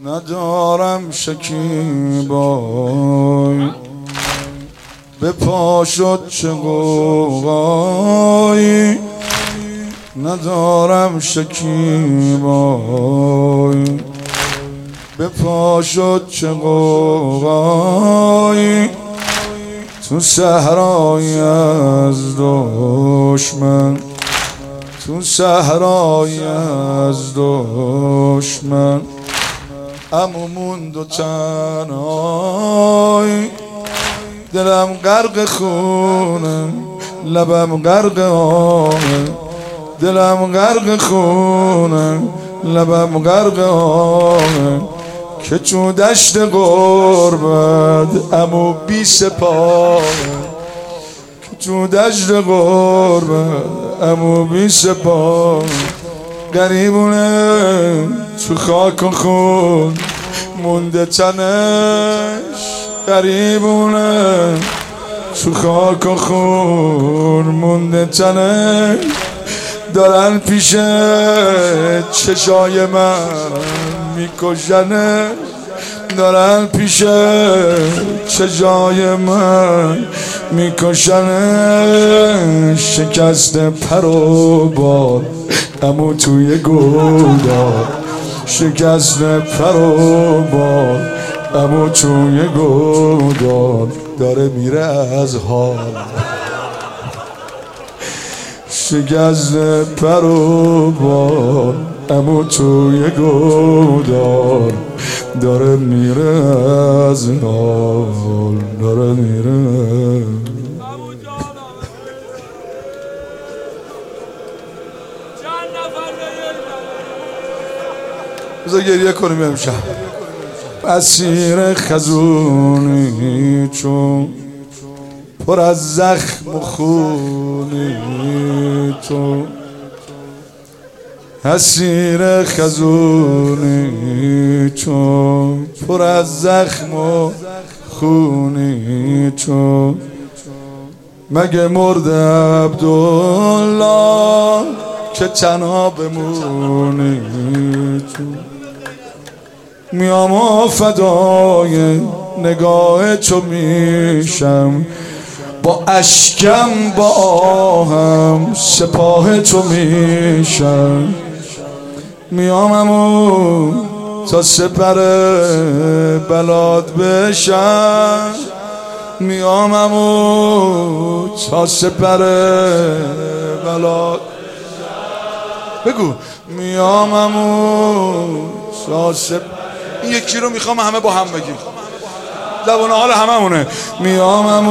ندارم شکیبای، به پا شد چه غوغایی. ندارم شکیبای، به پا شد چه غوغایی. تو صحرای از دشمن، تو صحرای از دشمن، عمو موند و تنهای. دلم غرق خونه، لبم غرق آمه. دلم غرق خونه، لبم غرق آمه. که تو دشت غربت عمو بی سپاه، که تو دشت غربت عمو بی سپاه. غریبونه تو خاک و خون مونده تنش، غریبونه تو خاک و خون مونده تنش. دارن پیش چشای من میکشنش، دارن پیش چشای من میکشنش. شکست پر و بال عمو توی گودال، شکست پر و بال عمو توی گودال. داره میره از حال، شکست پر و بال عمو توی گودال. داره میره از حال، داره میره. بذار گریه کنیم امشب. مسیر خزونی چون پر از زخم و خونی تو، اسیر خزونی چون پر از زخم و خونی تو. مگه مرد عبدالله که تنها بمونی تو. میام و فدای نگاه تو میشم، با اشکم با آهم سپاه تو میشم. میامم تا سپر بلاد بشم، میامم تا سپر بلاد بگو. میامم تا سپر. این یکی رو میخوام همه با هم بگیم، لبانه حال همه مونه. میامم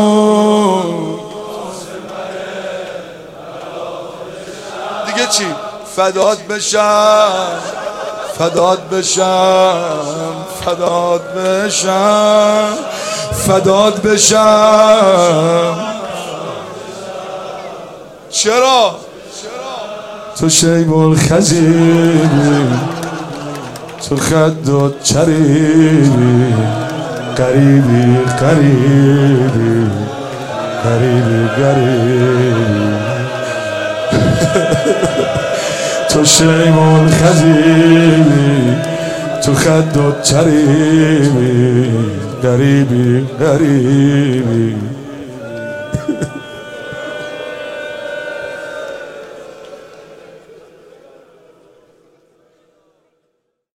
دیگه چی؟ فدات بشم، فدات بشم، فدات بشم، فدات بشم. چرا؟ تو شیب الخزیبی، تو خدت چریبی، قریبی قریبی قریبی قریبی. تو شیب الخزیبی، تو خدت چریبی، قریبی قریبی.